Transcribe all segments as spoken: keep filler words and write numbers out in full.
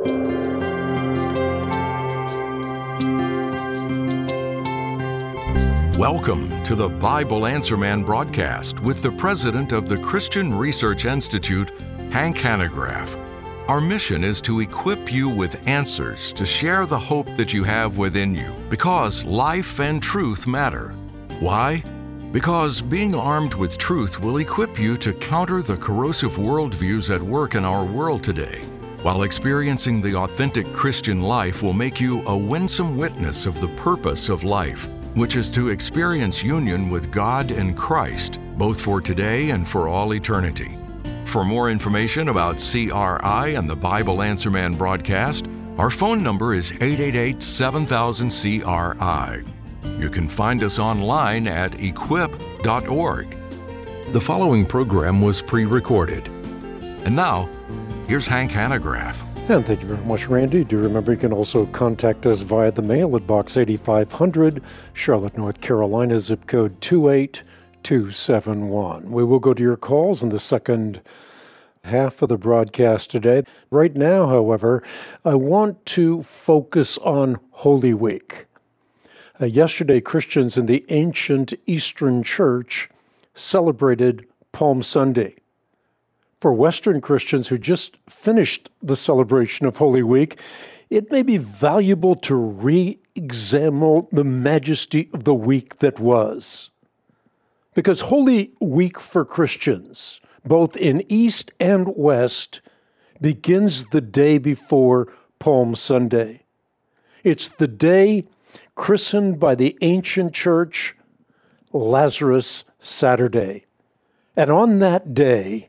Welcome to the Bible Answer Man broadcast with the president of the Christian Research Institute, Hank Hanegraaff. Our mission is to equip you with answers to share the hope that you have within you, because life and truth matter. Why? Because being armed with truth will equip you to counter the corrosive worldviews at work in our world today, while experiencing the authentic Christian life will make you a winsome witness of the purpose of life, which is to experience union with God and Christ, both for today and for all eternity. For more information about C R I and the Bible Answer Man broadcast, our phone number is eight eight eight, seven thousand, C R I. You can find us online at equip dot org. The following program was pre-recorded. And now, here's Hank Hanegraaff. And thank you very much, Randy. Do remember you can also contact us via the mail at Box eighty-five hundred, Charlotte, North Carolina, zip code two eight two seven one. We will go to your calls in the second half of the broadcast today. Right now, however, I want to focus on Holy Week. Uh, yesterday, Christians in the ancient Eastern Church celebrated Palm Sunday. For Western Christians who just finished the celebration of Holy Week, it may be valuable to re-examine the majesty of the week that was. Because Holy Week for Christians, both in East and West, begins the day before Palm Sunday. It's the day christened by the ancient church Lazarus Saturday. And on that day,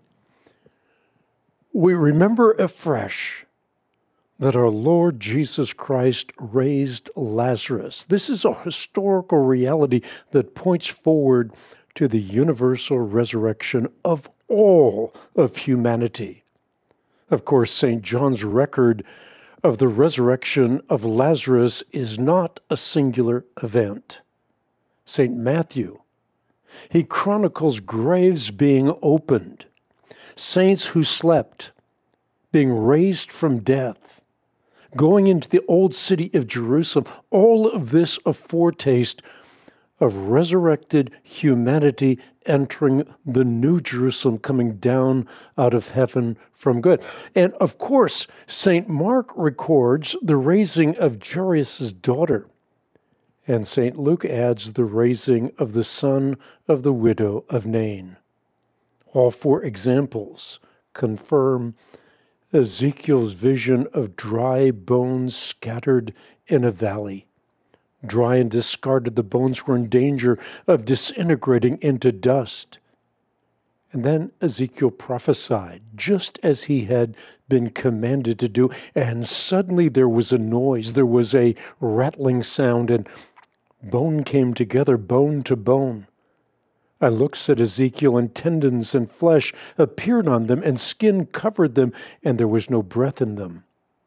we remember afresh that our Lord Jesus Christ raised Lazarus. This is a historical reality that points forward to the universal resurrection of all of humanity. Of course, Saint John's record of the resurrection of Lazarus is not a singular event. Saint Matthew, he chronicles graves being opened, saints who slept, being raised from death, going into the old city of Jerusalem, all of this a foretaste of resurrected humanity entering the new Jerusalem, coming down out of heaven from good. And of course, Saint Mark records the raising of Jairus' daughter, and Saint Luke adds the raising of the son of the widow of Nain. All four examples confirm Ezekiel's vision of dry bones scattered in a valley. Dry and discarded, the bones were in danger of disintegrating into dust. And then Ezekiel prophesied, just as he had been commanded to do, and suddenly there was a noise, there was a rattling sound, and bone came together, bone to bone. I looked at Ezekiel, and tendons and flesh appeared on them, and skin covered them, and there was no breath in them.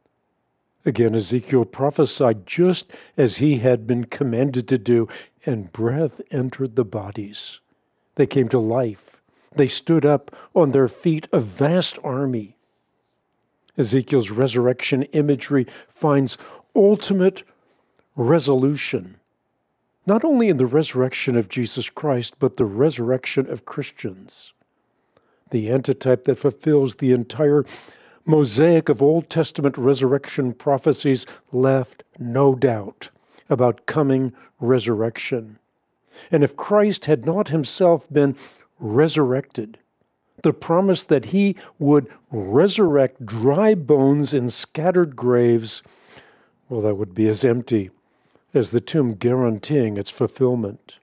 Again, Ezekiel prophesied just as he had been commanded to do, and breath entered the bodies. They came to life. They stood up on their feet, a vast army. Ezekiel's resurrection imagery finds ultimate resolution, not only in the resurrection of Jesus Christ, but the resurrection of Christians. The antitype that fulfills the entire mosaic of Old Testament resurrection prophecies left no doubt about coming resurrection. And if Christ had not himself been resurrected, the promise that he would resurrect dry bones in scattered graves, well, that would be as empty as the tomb guaranteeing its fulfillment.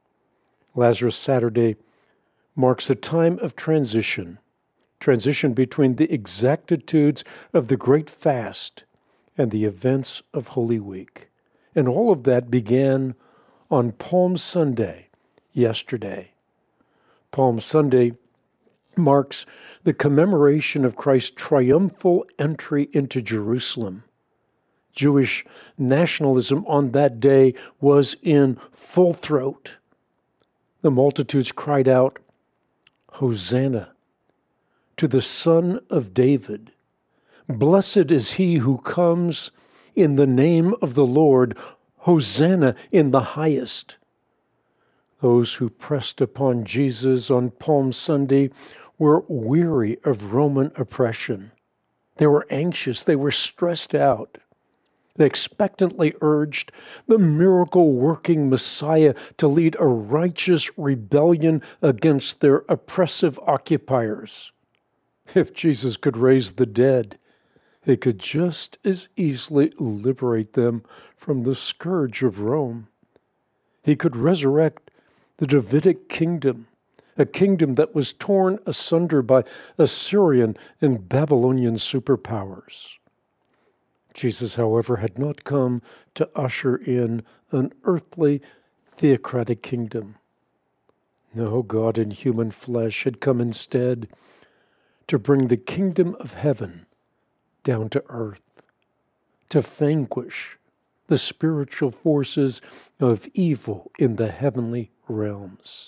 Lazarus Saturday marks a time of transition, transition between the exactitudes of the Great Fast and the events of Holy Week. And all of that began on Palm Sunday, yesterday. Palm Sunday marks the commemoration of Christ's triumphal entry into Jerusalem. Jewish nationalism on that day was in full throat. The multitudes cried out, "Hosanna to the Son of David. Blessed is he who comes in the name of the Lord. Hosanna in the highest. Those who pressed upon Jesus on Palm Sunday were weary of Roman oppression. They were anxious. They were stressed out. They expectantly urged the miracle-working Messiah to lead a righteous rebellion against their oppressive occupiers. If Jesus could raise the dead, he could just as easily liberate them from the scourge of Rome. He could resurrect the Davidic kingdom, a kingdom that was torn asunder by Assyrian and Babylonian superpowers. Jesus, however, had not come to usher in an earthly theocratic kingdom. No, God in human flesh had come instead to bring the kingdom of heaven down to earth, to vanquish the spiritual forces of evil in the heavenly realms.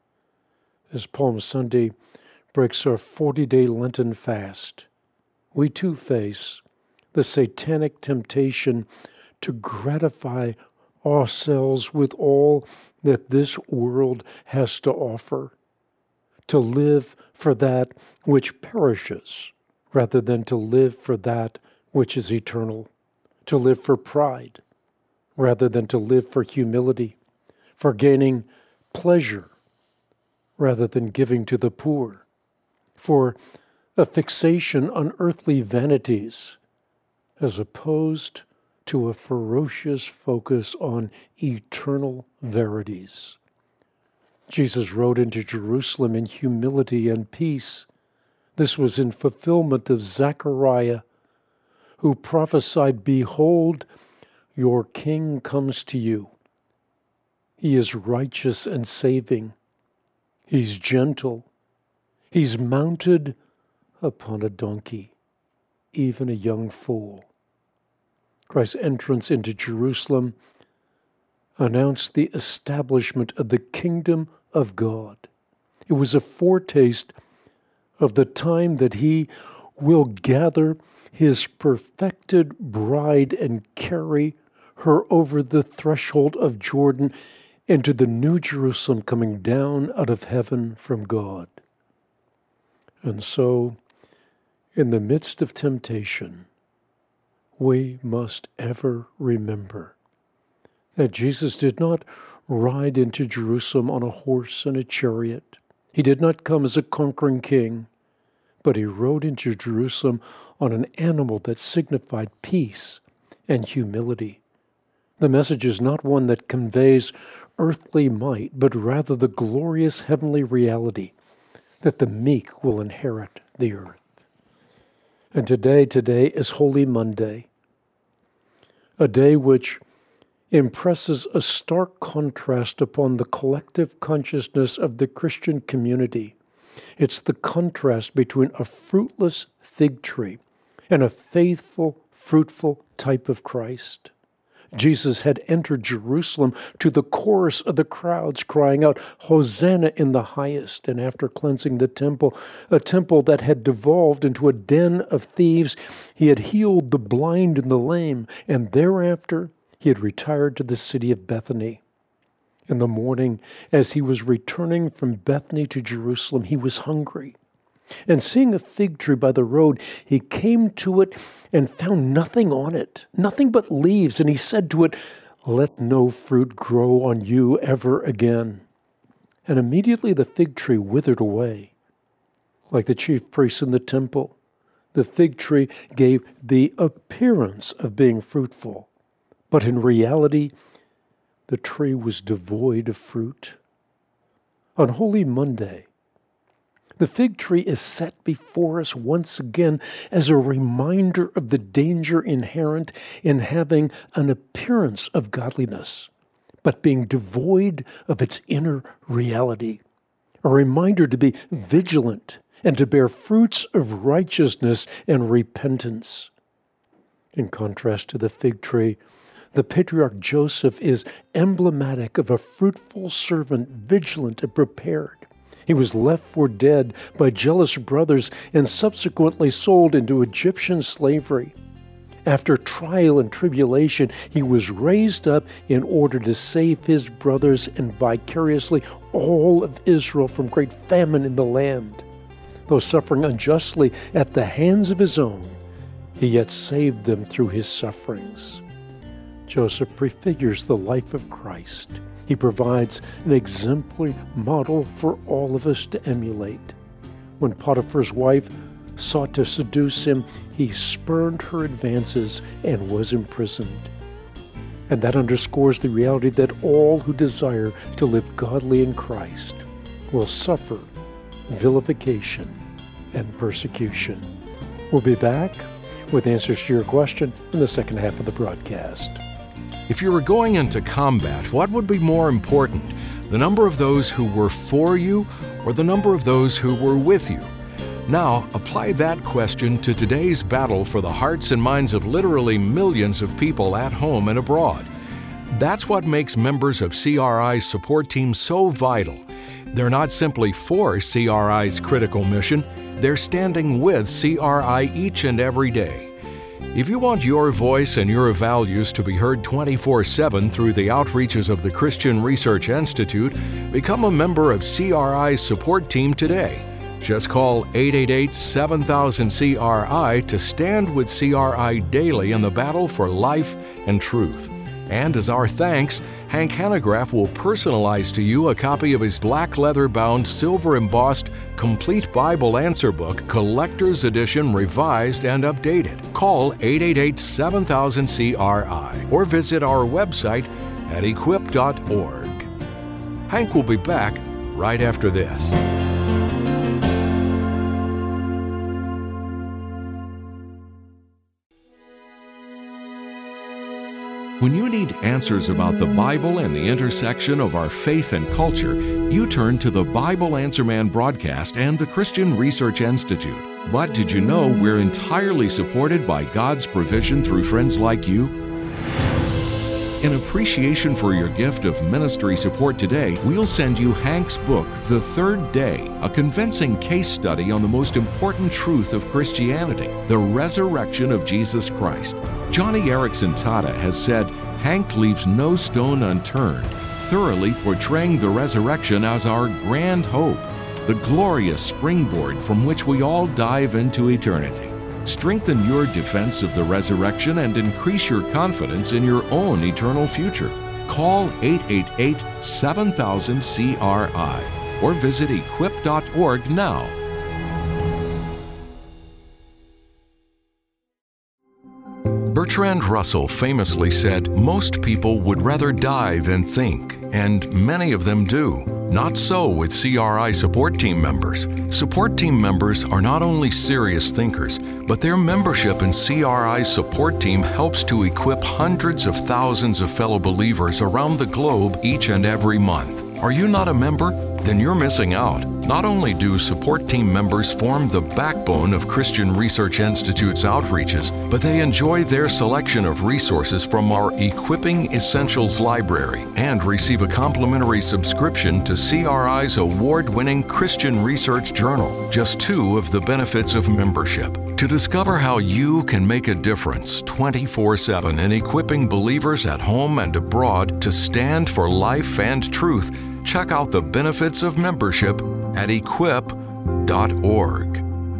As Palm Sunday breaks our forty-day Lenten fast, we too face the satanic temptation to gratify ourselves with all that this world has to offer, to live for that which perishes rather than to live for that which is eternal, to live for pride rather than to live for humility, for gaining pleasure rather than giving to the poor, for a fixation on earthly vanities as opposed to a ferocious focus on eternal verities. Jesus rode into Jerusalem in humility and peace. This was in fulfillment of Zechariah, who prophesied, "Behold, your king comes to you. He is righteous and saving. He's gentle. He's mounted upon a donkey, even a young foal." Christ's entrance into Jerusalem announced the establishment of the kingdom of God. It was a foretaste of the time that he will gather his perfected bride and carry her over the threshold of Jordan into the new Jerusalem coming down out of heaven from God. And so, in the midst of temptation, we must ever remember that Jesus did not ride into Jerusalem on a horse and a chariot. He did not come as a conquering king, but he rode into Jerusalem on an animal that signified peace and humility. The message is not one that conveys earthly might, but rather the glorious heavenly reality that the meek will inherit the earth. And today, today is Holy Monday, a day which impresses a stark contrast upon the collective consciousness of the Christian community. It's the contrast between a fruitless fig tree and a faithful, fruitful type of Christ. Jesus had entered Jerusalem to the chorus of the crowds crying out, "Hosanna in the highest." And after cleansing the temple, a temple that had devolved into a den of thieves, he had healed the blind and the lame, and thereafter he had retired to the city of Bethany. In the morning, as he was returning from Bethany to Jerusalem, he was hungry. And seeing a fig tree by the road, he came to it and found nothing on it, nothing but leaves. And he said to it, "Let no fruit grow on you ever again." And immediately the fig tree withered away. Like the chief priests in the temple, the fig tree gave the appearance of being fruitful, but in reality, the tree was devoid of fruit. On Holy Monday, the fig tree is set before us once again as a reminder of the danger inherent in having an appearance of godliness, but being devoid of its inner reality. A reminder to be vigilant and to bear fruits of righteousness and repentance. In contrast to the fig tree, the patriarch Joseph is emblematic of a fruitful servant, vigilant and prepared. He was left for dead by jealous brothers and subsequently sold into Egyptian slavery. After trial and tribulation, he was raised up in order to save his brothers and vicariously all of Israel from great famine in the land. Though suffering unjustly at the hands of his own, he yet saved them through his sufferings. Joseph prefigures the life of Christ. He provides an exemplary model for all of us to emulate. When Potiphar's wife sought to seduce him, he spurned her advances and was imprisoned. And that underscores the reality that all who desire to live godly in Christ will suffer vilification and persecution. We'll be back with answers to your question in the second half of the broadcast. If you were going into combat, what would be more important, the number of those who were for you or the number of those who were with you? Now, apply that question to today's battle for the hearts and minds of literally millions of people at home and abroad. That's what makes members of C R I's support team so vital. They're not simply for C R I's critical mission, they're standing with C R I each and every day. If you want your voice and your values to be heard twenty-four seven through the outreaches of the Christian Research Institute, become a member of C R I's support team today. Just call eight eight eight, seven thousand, C R I to stand with C R I daily in the battle for life and truth. And as our thanks, Hank Hanegraaff will personalize to you a copy of his black leather-bound, silver-embossed, complete Bible answer book, Collector's Edition, revised and updated. Call eight eight eight, seven thousand, C R I or visit our website at equip dot org. Hank will be back right after this. When you need answers about the Bible and the intersection of our faith and culture, you turn to the Bible Answer Man broadcast and the Christian Research Institute. But did you know we're entirely supported by God's provision through friends like you? In appreciation for your gift of ministry support today, we'll send you Hank's book, The Third Day, a convincing case study on the most important truth of Christianity, the resurrection of Jesus Christ. Johnny Erickson Tata has said, Hank leaves no stone unturned, thoroughly portraying the resurrection as our grand hope, the glorious springboard from which we all dive into eternity. Strengthen your defense of the resurrection and increase your confidence in your own eternal future. Call eight eight eight, seven thousand, C R I or visit equip dot org now. Bertrand Russell famously said, "Most people would rather die than think," and many of them do. Not so with C R I support team members. Support team members are not only serious thinkers, but their membership in C R I's support team helps to equip hundreds of thousands of fellow believers around the globe each and every month. Are you not a member? Then you're missing out. Not only do support team members form the backbone of Christian Research Institute's outreaches, but they enjoy their selection of resources from our Equipping Essentials library and receive a complimentary subscription to C R I's award-winning Christian Research Journal, just two of the benefits of membership. To discover how you can make a difference twenty-four seven in equipping believers at home and abroad to stand for life and truth, check out the benefits of membership at equip dot org.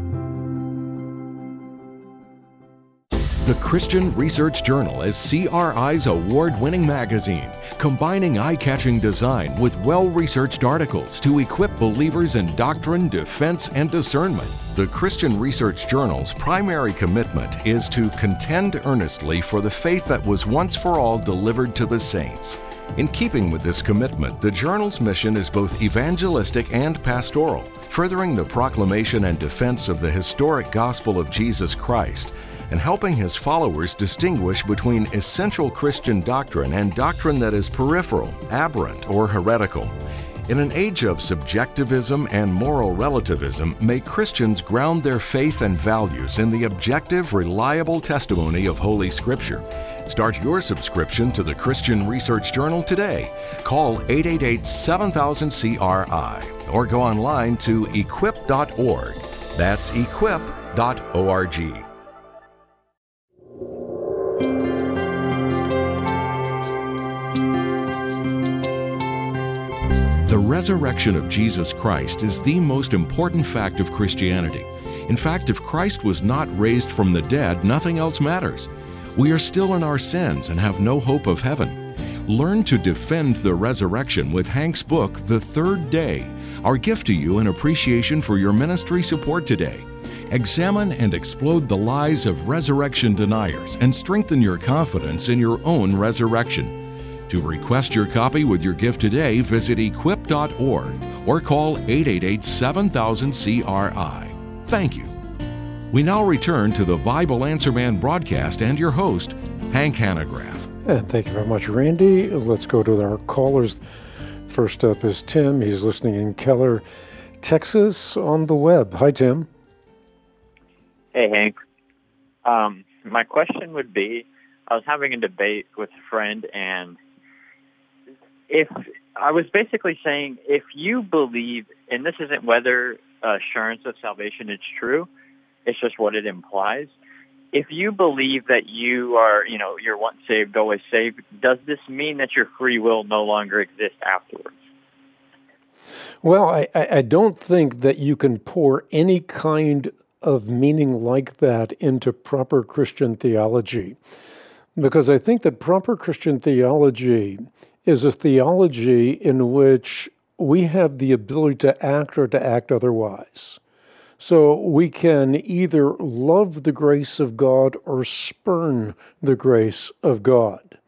The Christian Research Journal is C R I's award-winning magazine, combining eye-catching design with well-researched articles to equip believers in doctrine, defense, and discernment. The Christian Research Journal's primary commitment is to contend earnestly for the faith that was once for all delivered to the saints. In keeping with this commitment, the journal's mission is both evangelistic and pastoral, furthering the proclamation and defense of the historic gospel of Jesus Christ, and helping his followers distinguish between essential Christian doctrine and doctrine that is peripheral, aberrant, or heretical. In an age of subjectivism and moral relativism, may Christians ground their faith and values in the objective, reliable testimony of Holy Scripture. Start your subscription to the Christian Research Journal today. Call eight eight eight, seven thousand, C R I or go online to equip dot org. That's equip dot org. The resurrection of Jesus Christ is the most important fact of Christianity. In fact, if Christ was not raised from the dead, nothing else matters. We are still in our sins and have no hope of heaven. Learn to defend the resurrection with Hank's book, The Third Day, our gift to you in appreciation for your ministry support today. Examine and explode the lies of resurrection deniers and strengthen your confidence in your own resurrection. To request your copy with your gift today, visit equip dot org or call eight eight eight, seven thousand, C R I. Thank you. We now return to the Bible Answer Man broadcast and your host, Hank Hanegraaff. And thank you very much, Randy. Let's go to our callers. First up is Tim. He's listening in Keller, Texas, on the web. Hi, Tim. Hey, Hank. Um, my question would be, I was having a debate with a friend, and if I was basically saying, if you believe, and this isn't whether assurance of salvation is true, it's just what it implies. If you believe that you are, you know, you're once saved, always saved, does this mean that your free will no longer exists afterwards? Well, I, I don't think that you can pour any kind of meaning like that into proper Christian theology, because I think that proper Christian theology is a theology in which we have the ability to act or to act otherwise. So we can either love the grace of God or spurn the grace of God.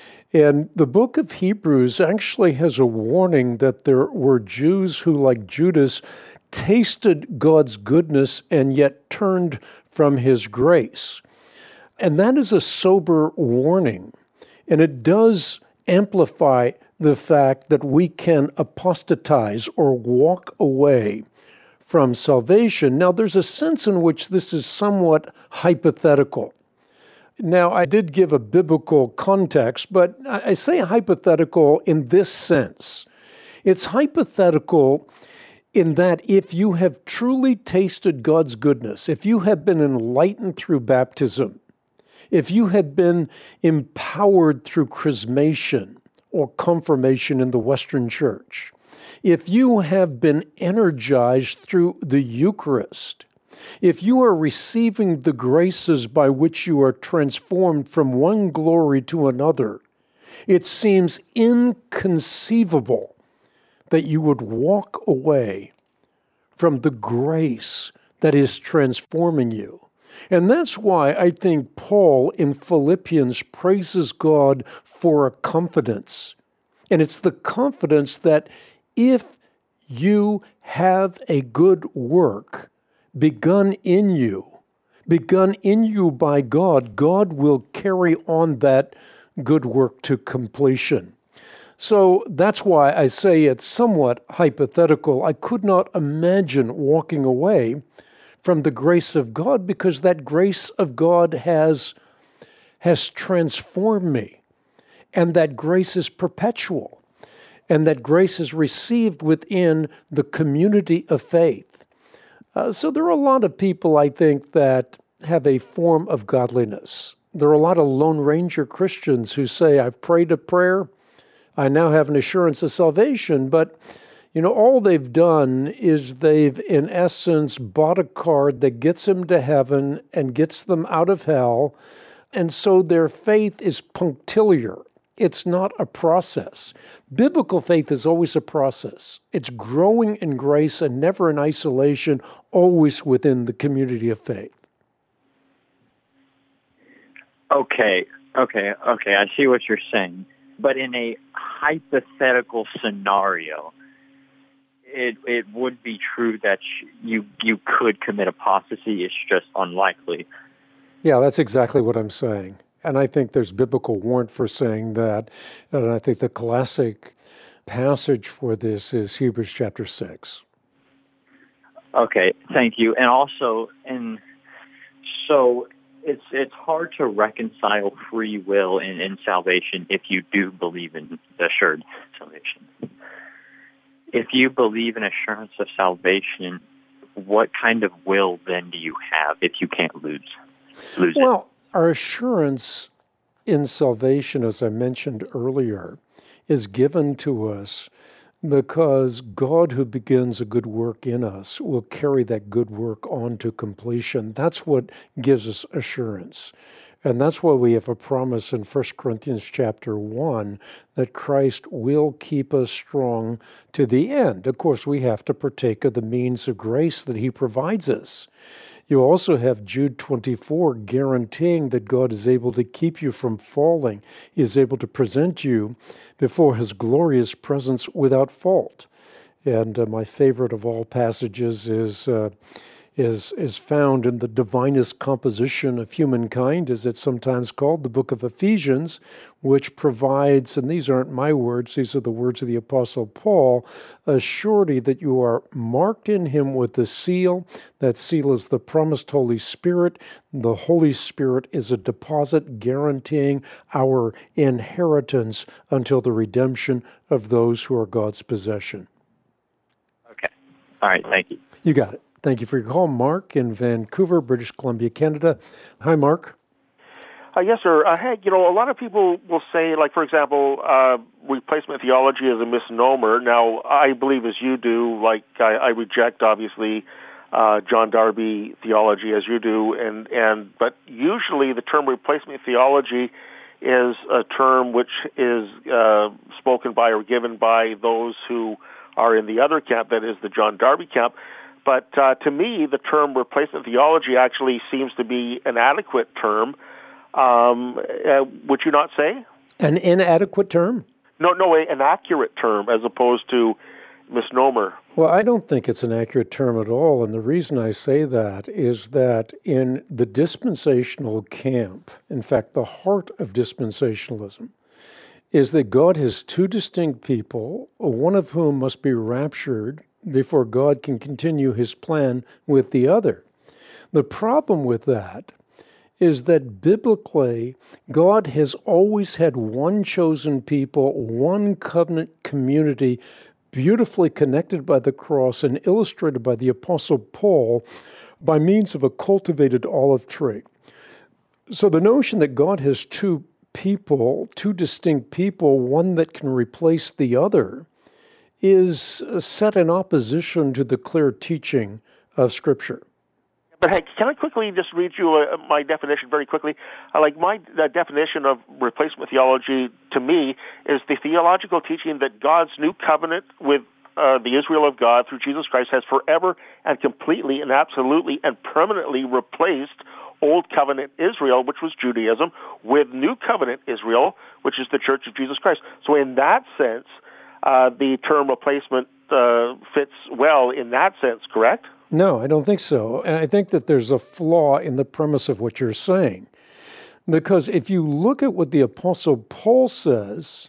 And the book of Hebrews actually has a warning that there were Jews who, like Judas, tasted God's goodness and yet turned from his grace. And that is a sober warning. And it does amplify the fact that we can apostatize or walk away from salvation. Now, there's a sense in which this is somewhat hypothetical. Now, I did give a biblical context, but I say hypothetical in this sense. It's hypothetical in that if you have truly tasted God's goodness, if you have been enlightened through baptism, if you have been empowered through chrismation or confirmation in the Western Church, if you have been energized through the Eucharist, if you are receiving the graces by which you are transformed from one glory to another, it seems inconceivable that you would walk away from the grace that is transforming you. And that's why I think Paul in Philippians praises God for a confidence. And it's the confidence that if you have a good work begun in you, begun in you by God, God will carry on that good work to completion. So that's why I say it's somewhat hypothetical. I could not imagine walking away from the grace of God, because that grace of God has, has transformed me. And that grace is perpetual. And that grace is received within the community of faith. Uh, so there are a lot of people, I think, that have a form of godliness. There are a lot of Lone Ranger Christians who say, I've prayed a prayer, I now have an assurance of salvation, but you know, all they've done is they've, in essence, bought a card that gets them to heaven and gets them out of hell, and so their faith is punctiliar. It's not a process. Biblical faith is always a process. It's growing in grace and never in isolation, always within the community of faith. Okay, okay, okay, I see what you're saying. But in a hypothetical scenario, it it would be true that you you could commit apostasy. It's just unlikely. Yeah, that's exactly what I'm saying. And I think there's biblical warrant for saying that. And I think the classic passage for this is Hebrews chapter six. Okay, thank you. And also, and so it's it's hard to reconcile free will and, and salvation if you do believe in assured salvation. If you believe in assurance of salvation, what kind of will then do you have if you can't lose, lose well, it? Well, our assurance in salvation, as I mentioned earlier, is given to us because God who begins a good work in us will carry that good work on to completion. That's what gives us assurance. And that's why we have a promise in First Corinthians chapter one that Christ will keep us strong to the end. Of course, we have to partake of the means of grace that he provides us. You also have Jude twenty-four guaranteeing that God is able to keep you from falling. He is able to present you before his glorious presence without fault. And uh, my favorite of all passages is uh, is is found in the divinest composition of humankind, as it's sometimes called, the book of Ephesians, which provides, and these aren't my words, these are the words of the Apostle Paul, a surety that you are marked in him with the seal. That seal is the promised Holy Spirit. The Holy Spirit is a deposit guaranteeing our inheritance until the redemption of those who are God's possession. Okay. All right, thank you. You got it. Thank you for your call. Mark in Vancouver, British Columbia, Canada. Hi, Mark. Uh, yes, sir. Uh, Hank, you know, a lot of people will say, like, for example, uh, replacement theology is a misnomer. Now, I believe as you do, like, I, I reject, obviously, uh, John Darby theology as you do, and, and but usually the term replacement theology is a term which is uh, spoken by or given by those who are in the other camp, that is the John Darby camp. But uh, to me, the term replacement theology actually seems to be an adequate term. Um, uh, would you not say? An inadequate term? No, no, an accurate term as opposed to misnomer. Well, I don't think it's an accurate term at all. And the reason I say that is that in the dispensational camp, in fact, the heart of dispensationalism, is that God has two distinct people, one of whom must be raptured before God can continue his plan with the other. The problem with that is that biblically, God has always had one chosen people, one covenant community, beautifully connected by the cross and illustrated by the Apostle Paul by means of a cultivated olive tree. So the notion that God has two people, two distinct people, one that can replace the other, is set in opposition to the clear teaching of Scripture. But hey, can I quickly just read you uh, my definition very quickly? Uh, like my uh, definition of replacement theology to me is the theological teaching that God's new covenant with uh, the Israel of God through Jesus Christ has forever and completely and absolutely and permanently replaced Old Covenant Israel, which was Judaism, with New Covenant Israel, which is the Church of Jesus Christ. So in that sense, Uh, the term replacement uh, fits well in that sense, correct? No, I don't think so. And I think that there's a flaw in the premise of what you're saying. Because if you look at what the Apostle Paul says,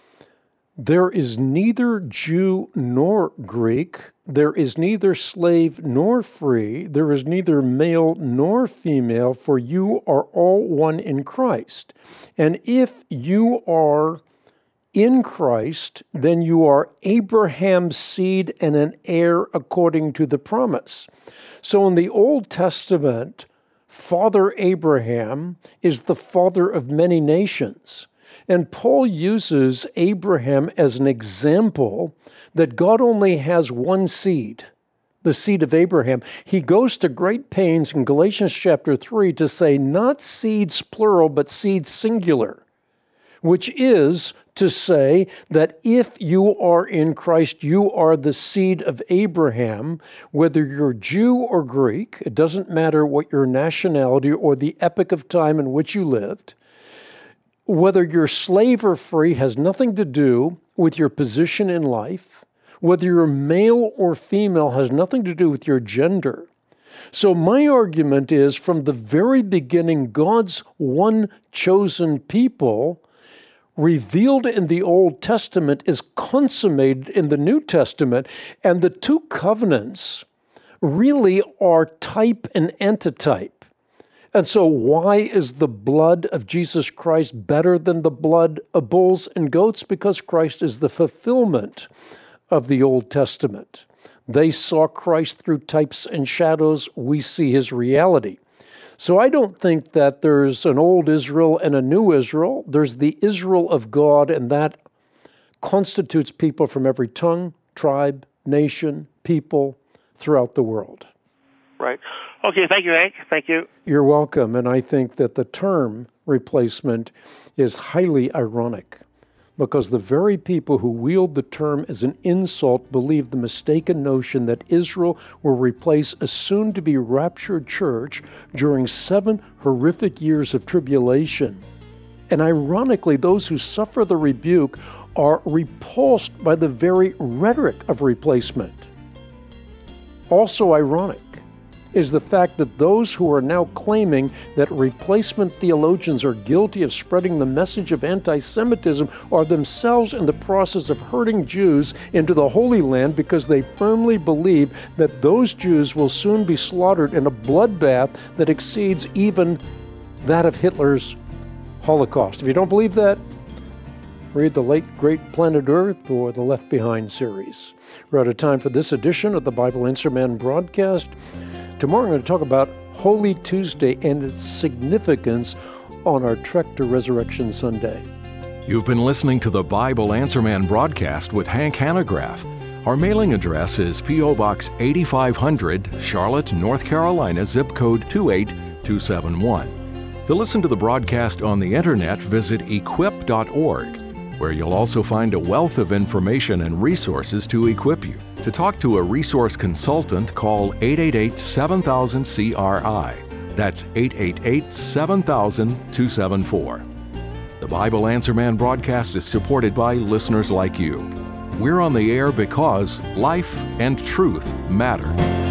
there is neither Jew nor Greek, there is neither slave nor free, there is neither male nor female, for you are all one in Christ. And if you are in Christ, then you are Abraham's seed and an heir according to the promise. So in the Old Testament, Father Abraham is the father of many nations. And Paul uses Abraham as an example that God only has one seed, the seed of Abraham. He goes to great pains in Galatians chapter three to say not seeds plural, but seeds singular, which is to say that if you are in Christ, you are the seed of Abraham, whether you're Jew or Greek. It doesn't matter what your nationality or the epoch of time in which you lived. Whether you're slave or free has nothing to do with your position in life. Whether you're male or female has nothing to do with your gender. So my argument is, from the very beginning, God's one chosen people revealed in the Old Testament is consummated in the New Testament, and the two covenants really are type and antitype. And so why is the blood of Jesus Christ better than the blood of bulls and goats? Because Christ is the fulfillment of the Old Testament. They saw Christ through types and shadows. We see his reality. So I don't think that there's an old Israel and a new Israel. There's the Israel of God, and that constitutes people from every tongue, tribe, nation, people throughout the world. Right. Okay, thank you, Hank. Thank you. You're welcome. And I think that the term replacement is highly ironic, because the very people who wield the term as an insult believe the mistaken notion that Israel will replace a soon-to-be raptured church during seven horrific years of tribulation. And ironically, those who suffer the rebuke are repulsed by the very rhetoric of replacement. Also ironic is the fact that those who are now claiming that replacement theologians are guilty of spreading the message of anti-Semitism are themselves in the process of herding Jews into the Holy Land because they firmly believe that those Jews will soon be slaughtered in a bloodbath that exceeds even that of Hitler's Holocaust. If you don't believe that, read the late great Planet Earth or the Left Behind series. We're out of time for this edition of the Bible Answer Man broadcast. Tomorrow I'm going to talk about Holy Tuesday and its significance on our trek to Resurrection Sunday. You've been listening to the Bible Answer Man broadcast with Hank Hanegraaff. Our mailing address is P O Box eighty-five hundred, Charlotte, North Carolina, zip code two eight two seven one. To listen to the broadcast on the internet, visit equip dot org, where you'll also find a wealth of information and resources to equip you. To talk to a resource consultant, call eight eight eight, seven thousand, C R I. That's eight eight eight, seven thousand, two seven four. The Bible Answer Man broadcast is supported by listeners like you. We're on the air because life and truth matter.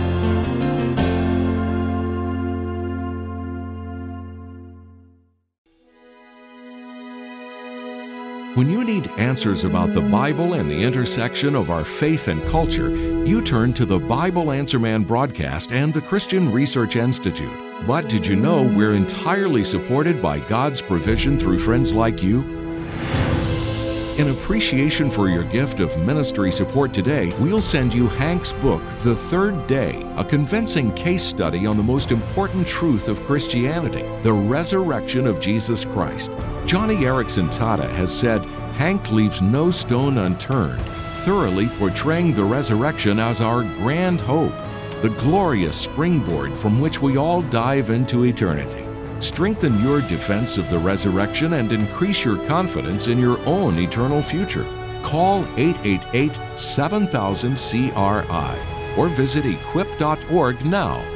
When you need answers about the Bible and the intersection of our faith and culture, you turn to the Bible Answer Man broadcast and the Christian Research Institute. But did you know we're entirely supported by God's provision through friends like you? In appreciation for your gift of ministry support today, we'll send you Hank's book, The Third Day, a convincing case study on the most important truth of Christianity, the resurrection of Jesus Christ. Johnny Erickson Tata has said, Hank leaves no stone unturned, thoroughly portraying the resurrection as our grand hope, the glorious springboard from which we all dive into eternity. Strengthen your defense of the resurrection and increase your confidence in your own eternal future. Call eight eight eight, seven thousand, C R I or visit equip dot org now